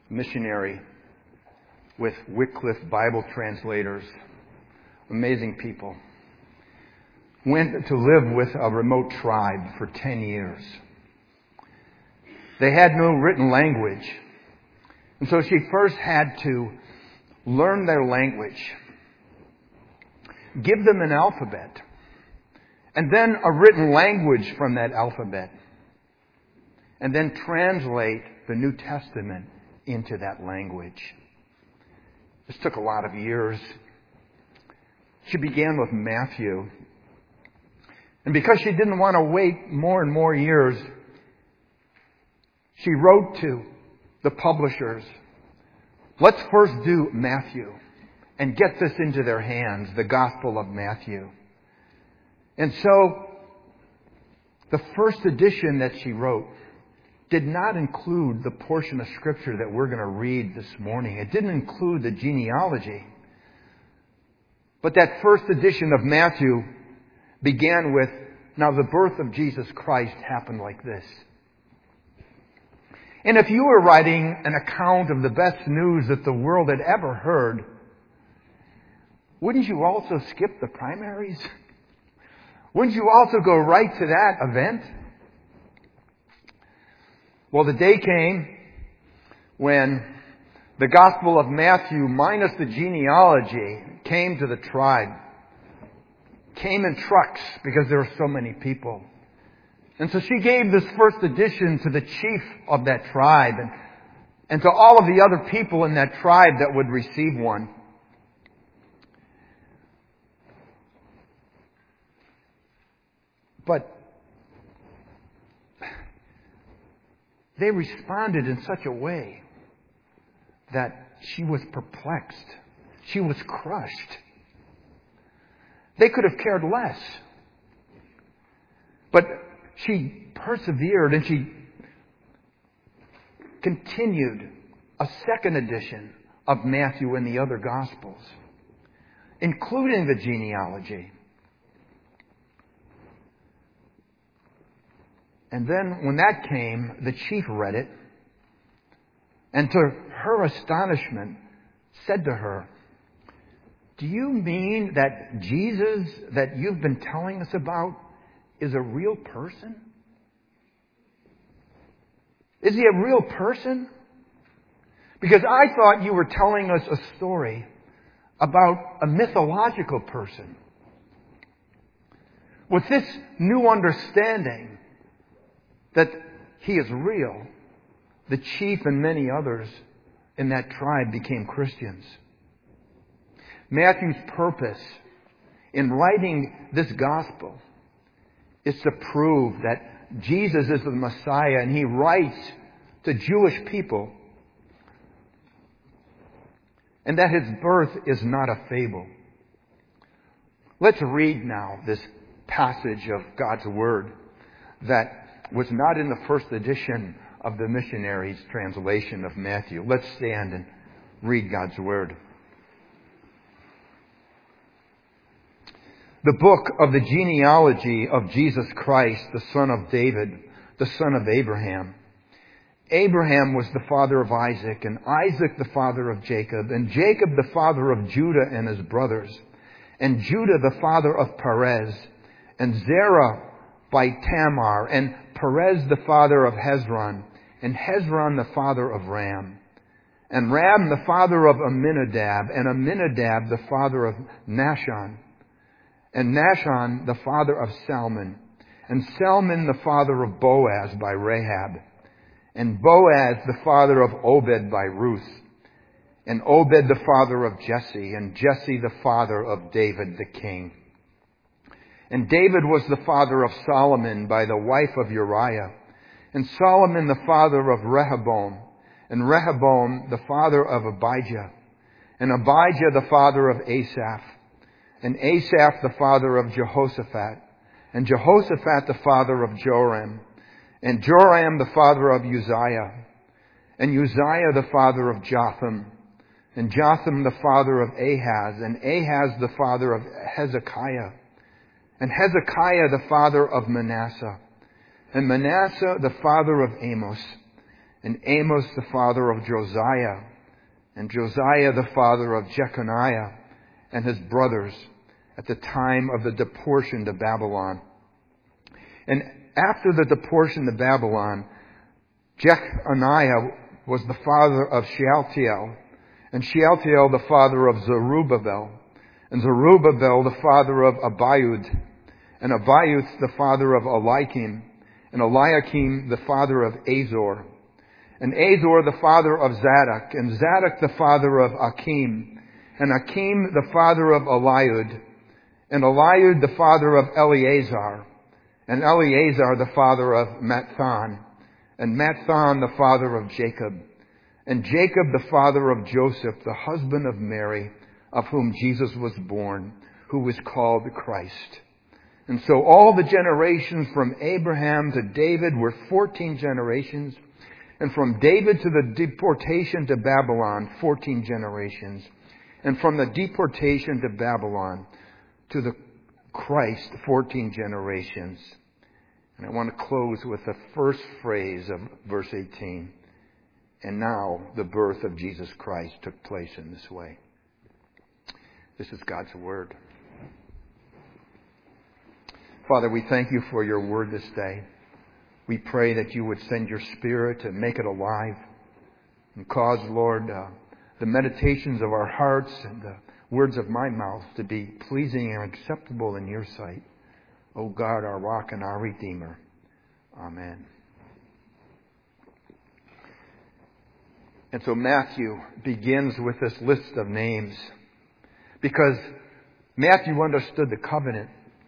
missionary with Wycliffe Bible translators, amazing people, went to live with a remote tribe for 10 years. They had no written language, and so she first had to learn their language, give them an alphabet, and then a written language from that alphabet, and then translate the New Testament into that language. This took a lot of years. She began with Matthew. And because she didn't want to wait more and more years, she wrote to the publishers, let's first do Matthew and get this into their hands, the Gospel of Matthew. And so the first edition that she wrote did not include the portion of Scripture that we're going to read this morning. It didn't include the genealogy. But that first edition of Matthew began with, now the birth of Jesus Christ happened like this. And if you were writing an account of the best news that the world had ever heard, wouldn't you also skip the primaries? Wouldn't you also go right to that event? Well, the day came when the Gospel of Matthew, minus the genealogy, came to the tribe. Came in trucks because there were so many people. And so she gave this first edition to the chief of that tribe and to all of the other people in that tribe that would receive one. But they responded in such a way that she was perplexed. She was crushed. They could have cared less. But she persevered and she continued a second edition of Matthew and the other Gospels, including the genealogy. And then when that came, the chief read it, and to her astonishment said to her, do you mean that Jesus that you've been telling us about is a real person? Is he a real person? Because I thought you were telling us a story about a mythological person. With this new understanding that he is real, the chief and many others in that tribe became Christians. Matthew's purpose in writing this gospel is to prove that Jesus is the Messiah, and he writes to Jewish people, and that his birth is not a fable. Let's read now this passage of God's Word that was not in the first edition of the missionary's translation of Matthew. Let's stand and read God's Word. The book of the genealogy of Jesus Christ, the son of David, the son of Abraham. Abraham was the father of Isaac, and Isaac the father of Jacob, and Jacob the father of Judah and his brothers, and Judah the father of Perez, and Zerah by Tamar, and Perez the father of Hezron, and Hezron the father of Ram, and Ram the father of Amminadab, and Amminadab the father of Nahshon, and Nahshon the father of Salmon, and Salmon the father of Boaz by Rahab, and Boaz the father of Obed by Ruth, and Obed the father of Jesse, and Jesse the father of David the king. And David was the father of Solomon by the wife of Uriah, and Solomon the father of Rehoboam, and Rehoboam the father of Abijah, and Abijah the father of Asaph, and Asaph the father of Jehoshaphat, and Jehoshaphat the father of Joram, and Joram the father of Uzziah, and Uzziah the father of Jotham, and Jotham the father of Ahaz, and Ahaz the father of Hezekiah, and Hezekiah the father of Manasseh, and Manasseh the father of Amos, and Amos the father of Josiah, and Josiah the father of Jeconiah and his brothers at the time of the deportation to Babylon. And after the deportation to Babylon, Jeconiah was the father of Shealtiel, and Shealtiel the father of Zerubbabel, and Zerubbabel the father of Abiud, and Abiud the father of Eliakim, and Eliakim the father of Azor, and Azor the father of Zadok, and Zadok the father of Achim, and Achim the father of Eliud, and Eliud the father of Eleazar, and Eleazar the father of Matthan, and Matthan the father of Jacob, and Jacob the father of Joseph, the husband of Mary, of whom Jesus was born, who was called Christ. And so all the generations from Abraham to David were 14 generations, and from David to the deportation to Babylon, 14 generations, and from the deportation to Babylon to the Christ, 14 generations. And I want to close with the first phrase of verse 18. And now the birth of Jesus Christ took place in this way. This is God's Word. Father, we thank you for your Word this day. We pray that you would send your Spirit to make it alive and cause, Lord, the meditations of our hearts and the words of my mouth to be pleasing and acceptable in your sight. O God, our rock and our Redeemer. Amen. And so Matthew begins with this list of names because Matthew understood the covenant.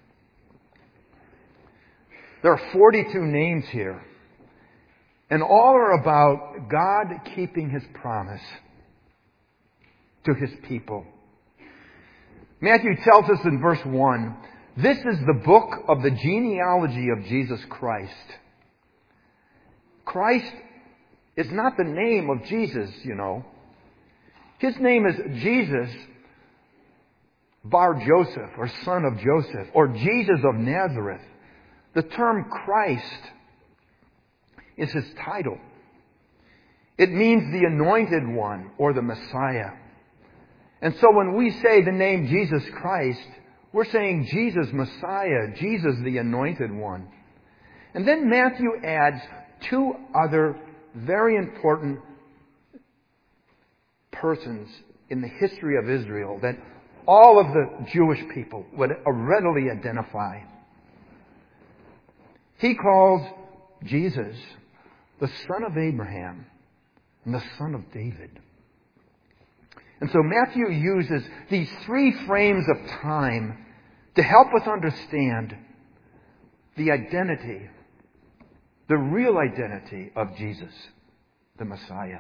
There are 42 names here, and all are about God keeping His promise to His people. Matthew tells us in verse 1, this is the book of the genealogy of Jesus Christ. Christ is not the name of Jesus, you know. His name is Jesus Bar Joseph, or son of Joseph, or Jesus of Nazareth. The term Christ is His title. It means the anointed one, or the Messiah. And so when we say the name Jesus Christ, we're saying Jesus Messiah, Jesus the anointed one. And then Matthew adds two other very important persons in the history of Israel that all of the Jewish people would readily identify. He calls Jesus the son of Abraham and the son of David. And so Matthew uses these three frames of time to help us understand the identity, the real identity of Jesus, the Messiah.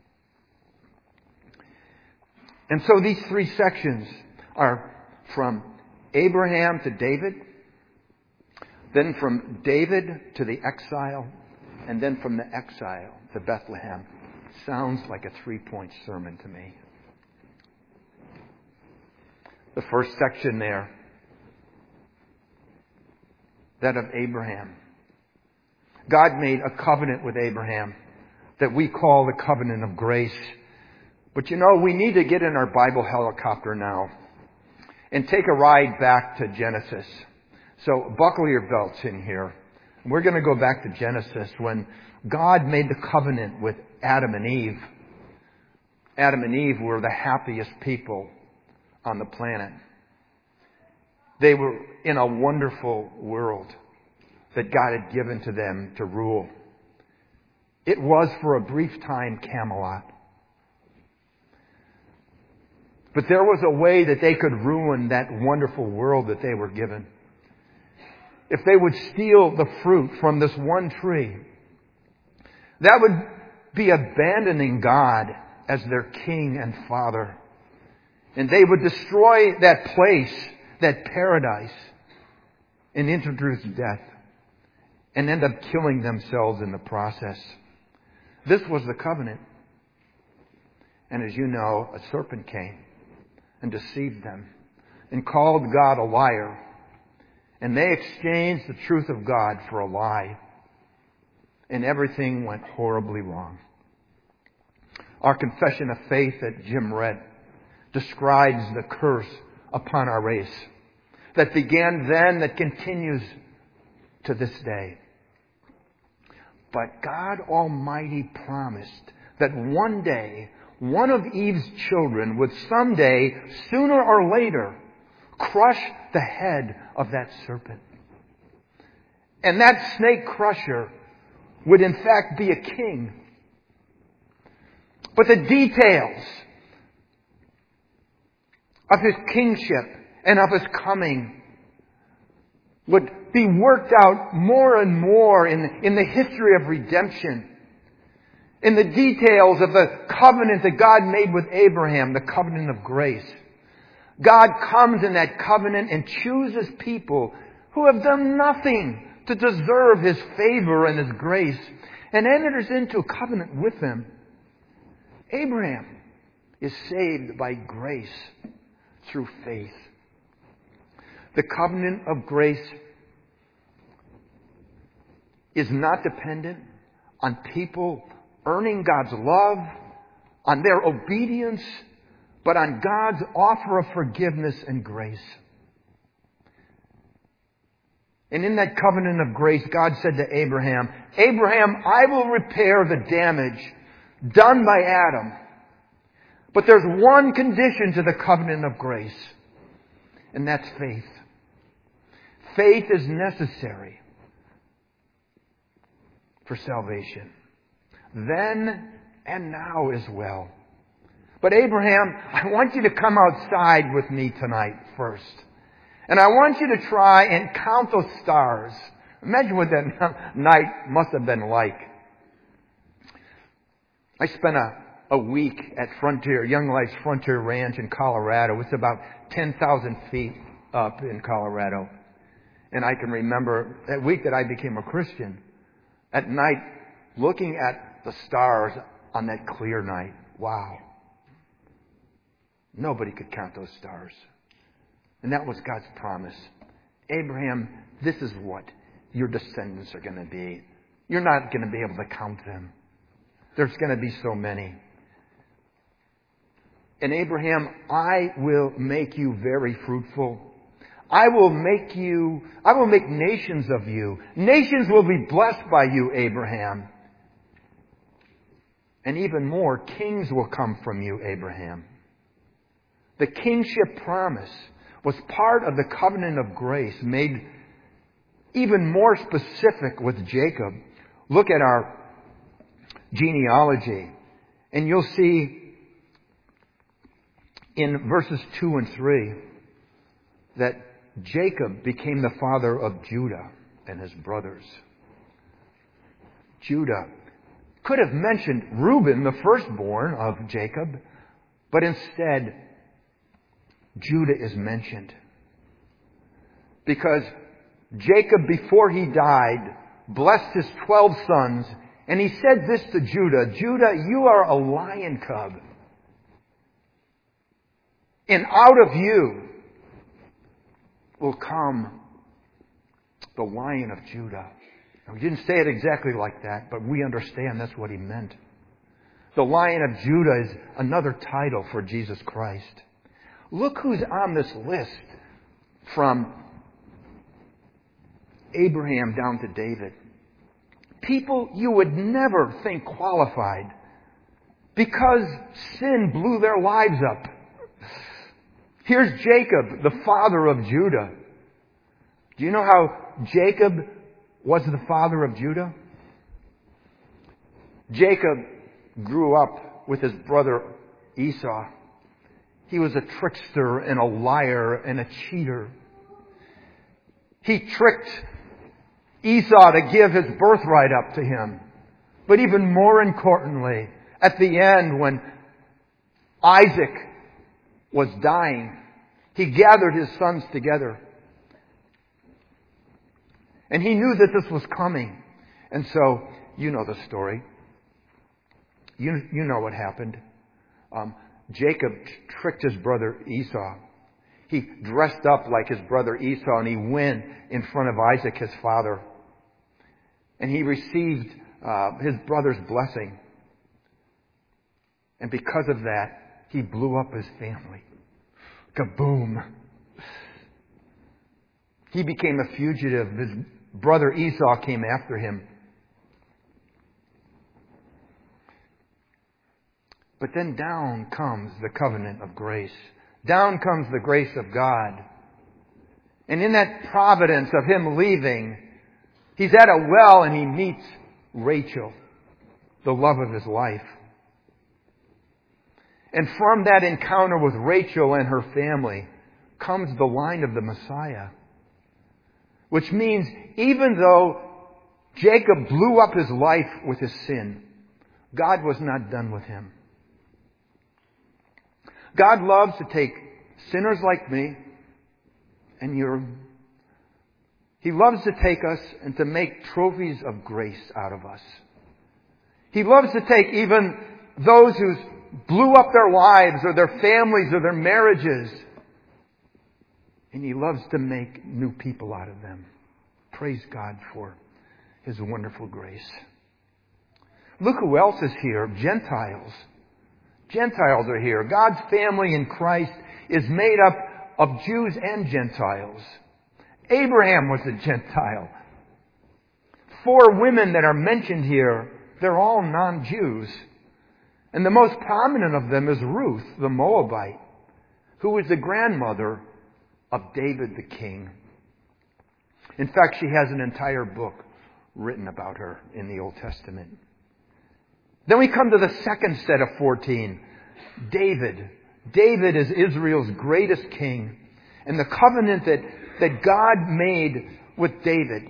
And so these three sections are from Abraham to David, then from David to the exile, and then from the exile to Bethlehem. Sounds like a 3-point sermon to me. The first section there, that of Abraham. God made a covenant with Abraham that we call the covenant of grace. But you know, we need to get in our Bible helicopter now and take a ride back to Genesis. So buckle your belts in here. We're going to go back to Genesis when God made the covenant with Adam and Eve. Adam and Eve were the happiest people on the planet. They were in a wonderful world that God had given to them to rule. It was for a brief time Camelot. But there was a way that they could ruin that wonderful world that they were given. If they would steal the fruit from this one tree, that would be abandoning God as their king and father. And they would destroy that place, that paradise, and introduce death, and end up killing themselves in the process. This was the covenant. And as you know, a serpent came and deceived them and called God a liar. And they exchanged the truth of God for a lie. and everything went horribly wrong. Our confession of faith that Jim read describes the curse upon our race that began then, that continues to this day. But God Almighty promised that one day, one of Eve's children would someday, sooner or later, crush the head of that serpent. And that snake crusher would in fact be a king. But the details of his kingship and of his coming would be worked out more and more in the history of redemption. In the details of the covenant that God made with Abraham, the covenant of grace. God comes in that covenant and chooses people who have done nothing to deserve His favor and His grace, and enters into a covenant with them. Abraham is saved by grace through faith. The covenant of grace is not dependent on people earning God's love, on their obedience, but on God's offer of forgiveness and grace. And in that covenant of grace, God said to Abraham, Abraham, I will repair the damage done by Adam. But there's one condition to the covenant of grace, and that's faith. Faith is necessary for salvation, then and now as well. But Abraham, I want you to come outside with me tonight first. And I want you to try and count those stars. Imagine what that night must have been like. I spent a week at Young Life's Frontier Ranch in Colorado. It's about 10,000 feet up in Colorado. And I can remember that week that I became a Christian, at night, looking at the stars on that clear night. Wow. Nobody could count those stars. And that was God's promise. Abraham, this is what your descendants are going to be. You're not going to be able to count them. There's going to be so many. And Abraham, I will make you very fruitful. I will make nations of you. Nations will be blessed by you, Abraham. And even more, kings will come from you, Abraham. The kingship promise was part of the covenant of grace, made even more specific with Jacob. Look at our genealogy, and you'll see in verses 2 and 3 that Jacob became the father of Judah and his brothers. Judah could have mentioned Reuben, the firstborn of Jacob, but instead Judah is mentioned. Because Jacob, before he died, blessed his 12 sons, and he said this to Judah, Judah, you are a lion cub. And out of you will come the Lion of Judah. Now, he didn't say it exactly like that, but we understand that's what he meant. The Lion of Judah is another title for Jesus Christ. Look who's on this list from Abraham down to David. People you would never think qualified because sin blew their lives up. Here's Jacob, the father of Judah. Do you know how Jacob was the father of Judah? Jacob grew up with his brother Esau. He was a trickster and a liar and a cheater. He tricked Esau to give his birthright up to him. But even more importantly, at the end when Isaac was dying, he gathered his sons together. And he knew that this was coming. And so, you know the story. You know what happened. Jacob tricked his brother Esau. He dressed up like his brother Esau and he went in front of Isaac, his father. And he received his brother's blessing. And because of that, he blew up his family. Kaboom. He became a fugitive. His brother Esau came after him. But then down comes the covenant of grace. Down comes the grace of God. And in that providence of him leaving, he's at a well and he meets Rachel, the love of his life. And from that encounter with Rachel and her family comes the line of the Messiah. Which means even though Jacob blew up his life with his sin, God was not done with him. God loves to take sinners like me and you. He loves to take us and to make trophies of grace out of us. He loves to take even those who blew up their lives or their families or their marriages, and He loves to make new people out of them. Praise God for His wonderful grace. Look who else is here. Gentiles. Gentiles are here. God's family in Christ is made up of Jews and Gentiles. Abraham was a Gentile. 4 women that are mentioned here, they're all non-Jews. And the most prominent of them is Ruth, the Moabite, who was the grandmother of David the king. In fact, she has an entire book written about her in the Old Testament. Then we come to the second set of 14. David. David is Israel's greatest king. And the covenant that God made with David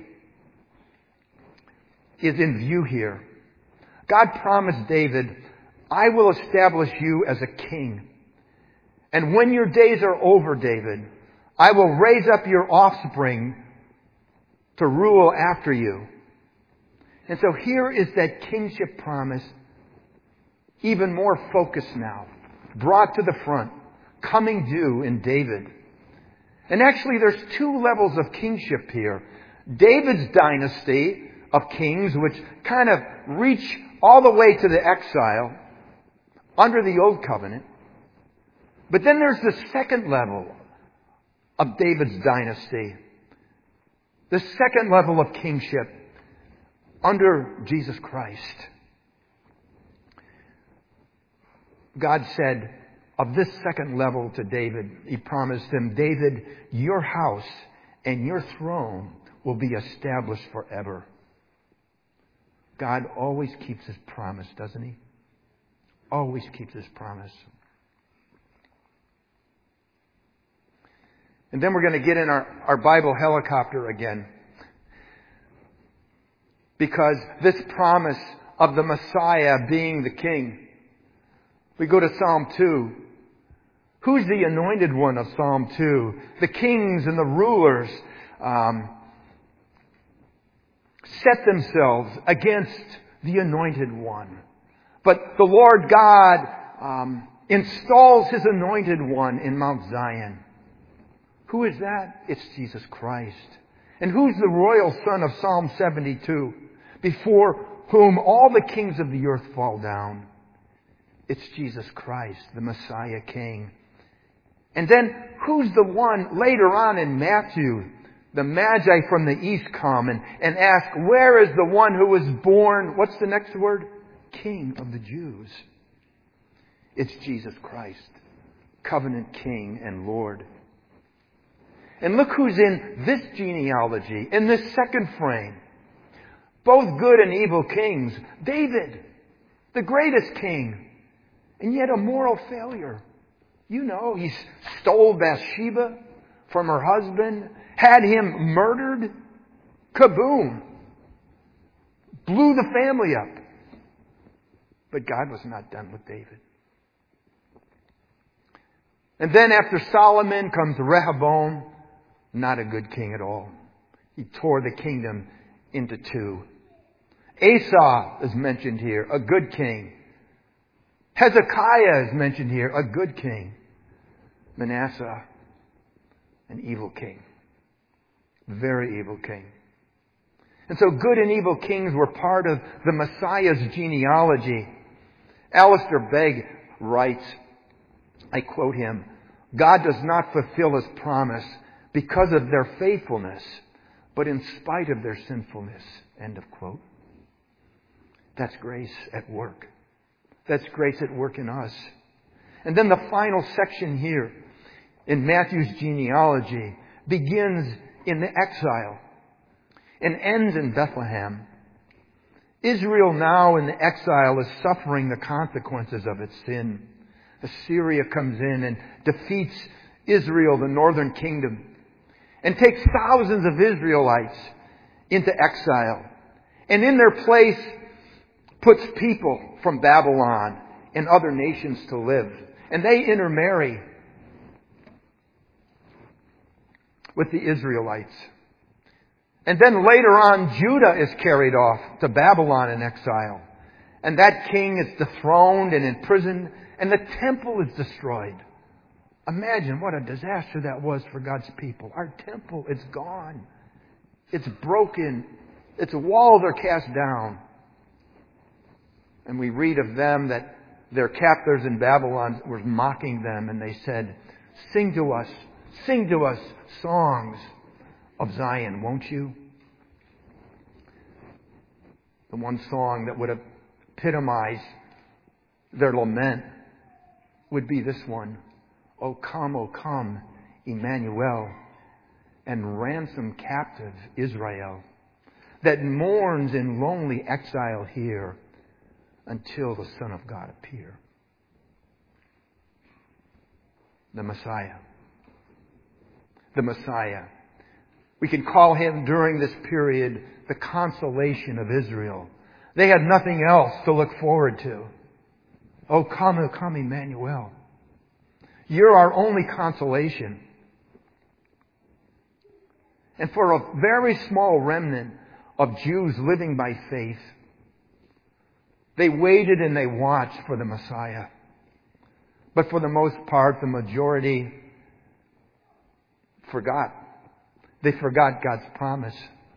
is in view here. God promised David, I will establish you as a king. And when your days are over, David, I will raise up your offspring to rule after you. And so here is that kingship promise, even more focused now, brought to the front, coming due in David. And actually there's 2 levels of kingship here. David's dynasty of kings, which kind of reach all the way to the exile under the Old Covenant. But then there's the second level of David's dynasty. The second level of kingship under Jesus Christ. God said of this second level to David, He promised him, David, your house and your throne will be established forever. God always keeps His promise, doesn't He? Always keeps His promise. And then we're going to get in our Bible helicopter again. Because this promise of the Messiah being the King. We go to Psalm 2. Who's the anointed one of Psalm 2? The kings and the rulers set themselves against the anointed one. But the Lord God installs His anointed one in Mount Zion. Who is that? It's Jesus Christ. And who's the royal son of Psalm 72? Before whom all the kings of the earth fall down. It's Jesus Christ, the Messiah King. And then who's the one later on in Matthew? The Magi from the east come and ask, where is the one who was born? What's the next word? King of the Jews. It's Jesus Christ, covenant King and Lord. And look who's in this genealogy, in this second frame. Both good and evil kings. David, the greatest king, and yet a moral failure. You know, he stole Bathsheba from her husband, had him murdered. Kaboom. Blew the family up. But God was not done with David. And then after Solomon comes Rehoboam, not a good king at all. He tore the kingdom into 2. Asa is mentioned here, a good king. Hezekiah is mentioned here, a good king. Manasseh, an evil king. Very evil king. And so good and evil kings were part of the Messiah's genealogy. Alistair Begg writes, I quote him, God does not fulfill His promise because of their faithfulness, but in spite of their sinfulness. End of quote. That's grace at work. That's grace at work in us. And then the final section here in Matthew's genealogy begins in the exile and ends in Bethlehem. Israel now in the exile is suffering the consequences of its sin. Assyria comes in and defeats Israel, the northern kingdom, and takes thousands of Israelites into exile. And in their place puts people from Babylon and other nations to live. And they intermarry with the Israelites. And then later on, Judah is carried off to Babylon in exile. And that king is dethroned and imprisoned, and the temple is destroyed. Imagine what a disaster that was for God's people. Our temple, it's gone. It's broken. Its walls are cast down. And we read of them that their captors in Babylon were mocking them, and they said, sing to us songs of Zion, won't you? The one song that would epitomize their lament would be this one. O come, Emmanuel, and ransom captive Israel, that mourns in lonely exile here until the Son of God appear. The Messiah. The Messiah. We can call Him during this period the consolation of Israel. They had nothing else to look forward to. O come, Emmanuel. You're our only consolation. And for a very small remnant of Jews living by faith, they waited and they watched for the Messiah. But for the most part, the majority forgot. They forgot God's promise.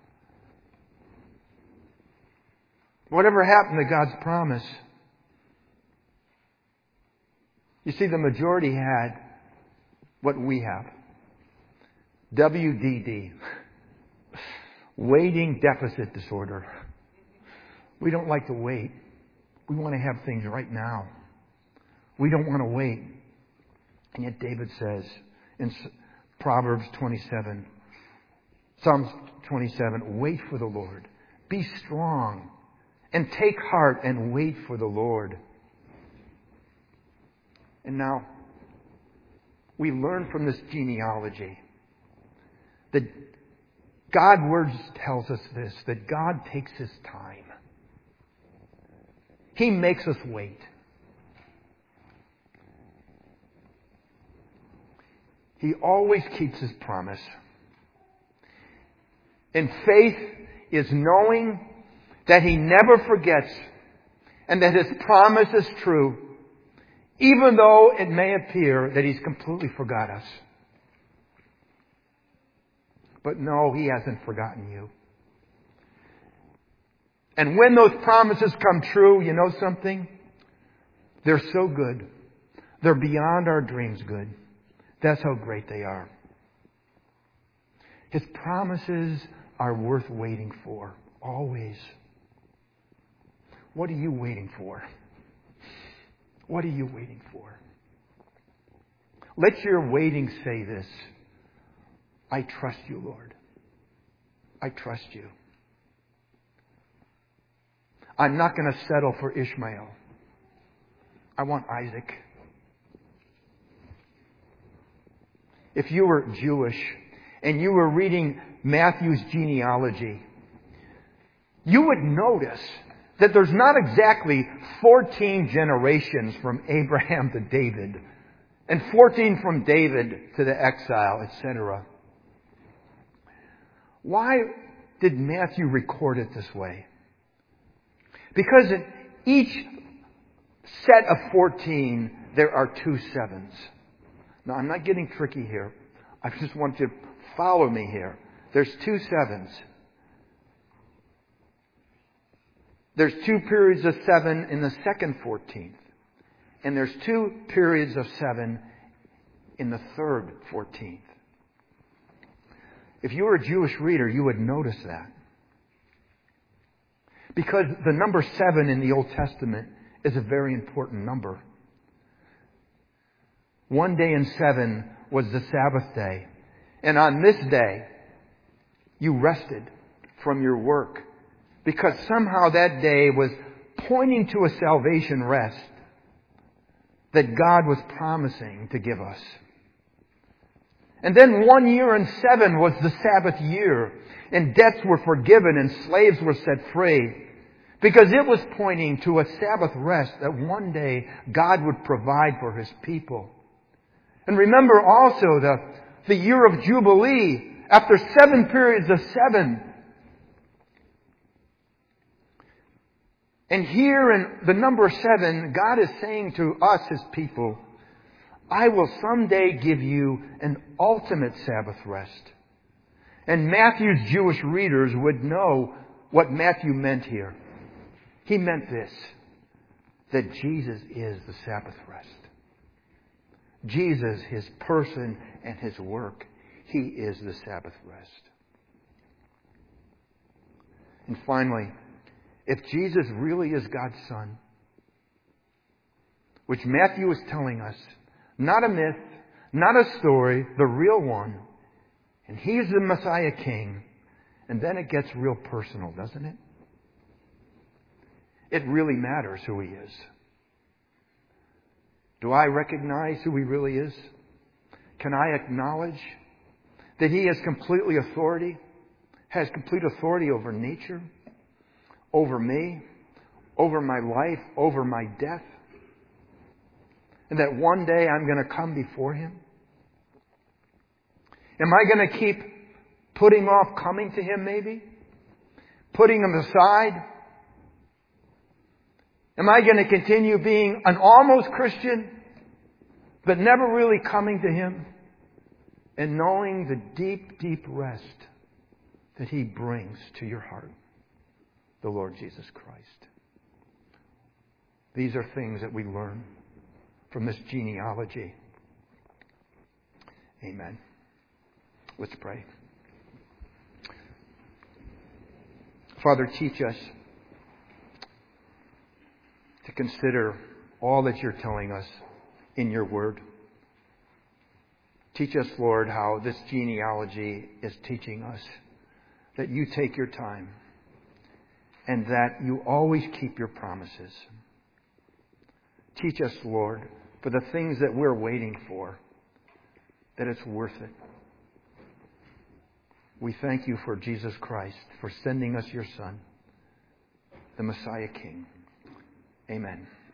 Whatever happened to God's promise? You see, the majority had what we have. WDD. Waiting deficit disorder. We don't like to wait. We want to have things right now. We don't want to wait. And yet David says in Proverbs 27, Psalms 27, wait for the Lord. Be strong and take heart and wait for the Lord. And now, we learn from this genealogy that God's Word tells us this, that God takes His time. He makes us wait. He always keeps His promise. And faith is knowing that He never forgets and that His promise is true, even though it may appear that He's completely forgot us. But no, He hasn't forgotten you. And when those promises come true, you know something? They're so good. They're beyond our dreams good. That's how great they are. His promises are worth waiting for. Always. What are you waiting for? What are you waiting for? Let your waiting say this. I trust you, Lord. I trust you. I'm not going to settle for Ishmael. I want Isaac. If you were Jewish and you were reading Matthew's genealogy, you would notice that there's not exactly 14 generations from Abraham to David and 14 from David to the exile, etc. Why did Matthew record it this way? Because in each set of 14, there are 2 sevens. Now, I'm not getting tricky here. I just want you to follow me here. There's 2 sevens. There's 2 periods of 7 in the second 14th. And there's 2 periods of 7 in the third 14th. If you were a Jewish reader, you would notice that. Because the number 7 in the Old Testament is a very important number. One day in 7 was the Sabbath day. And on this day, you rested from your work. Because somehow that day was pointing to a salvation rest that God was promising to give us. And then 1 year and 7 was the Sabbath year. And debts were forgiven and slaves were set free. Because it was pointing to a Sabbath rest that one day God would provide for His people. And remember also the year of Jubilee, after 7 periods of 7. And here in the number 7, God is saying to us, His people, I will someday give you an ultimate Sabbath rest. And Matthew's Jewish readers would know what Matthew meant here. He meant this, that Jesus is the Sabbath rest. Jesus, His person and His work, He is the Sabbath rest. And finally, if Jesus really is God's Son, which Matthew is telling us, not a myth, not a story, the real one, and He's the Messiah King, and then it gets real personal, doesn't it? It really matters who He is. Do I recognize who He really is? Can I acknowledge that He has complete authority over nature, over me, over my life, over my death? And that one day I'm going to come before Him? Am I going to keep putting off coming to Him maybe? Putting Him aside? Am I going to continue being an almost Christian, but never really coming to Him and knowing the deep, deep rest that He brings to your heart, the Lord Jesus Christ? These are things that we learn from this genealogy. Amen. Let's pray. Father, teach us to consider all that You're telling us in Your Word. Teach us, Lord, how this genealogy is teaching us that You take Your time and that You always keep Your promises. Teach us, Lord, for the things that we're waiting for, that it's worth it. We thank You for Jesus Christ, for sending us Your Son, the Messiah King. Amen.